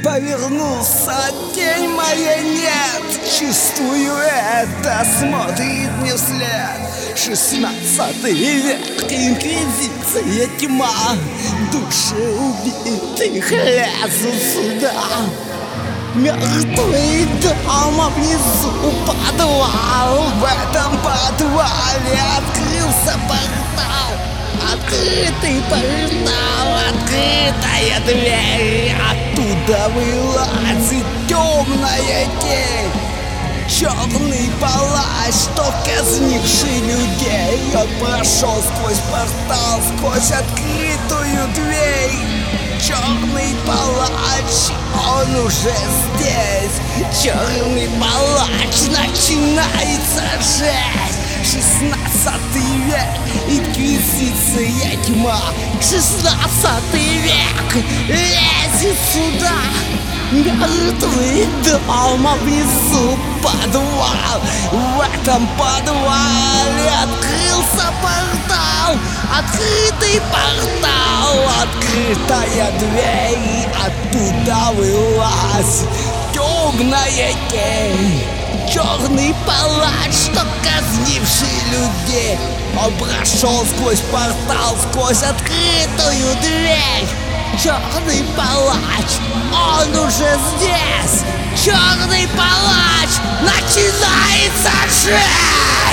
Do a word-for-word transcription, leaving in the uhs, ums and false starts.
Повернулся день, моей нет. Чувствую это, смотрит мне вслед. Шестнадцатый век, инквизиция, тьма. Души убитых лезут сюда. Мертвый дом, а внизу подвал. В этом подвале открылся портал. Открытый портал, открытая дверь. Оттуда вылазит темная тень. Черный палач, что казнивший людей. Он прошел сквозь портал, сквозь открытую дверь. Черный палач, он уже здесь. Черный палач, начинается жесть. Шестнадцатый век, инквизиция, тьма. Шестнадцатый век лезет сюда. Мертвый дом, а внизу подвал. В этом подвале открылся портал. Открытый портал, открытая дверь. Оттуда вылазит темная тень. Черный палач, что казнивший людей. Он прошел сквозь портал, сквозь открытую дверь. Черный палач, он уже здесь. Черный палач, начинается жесть.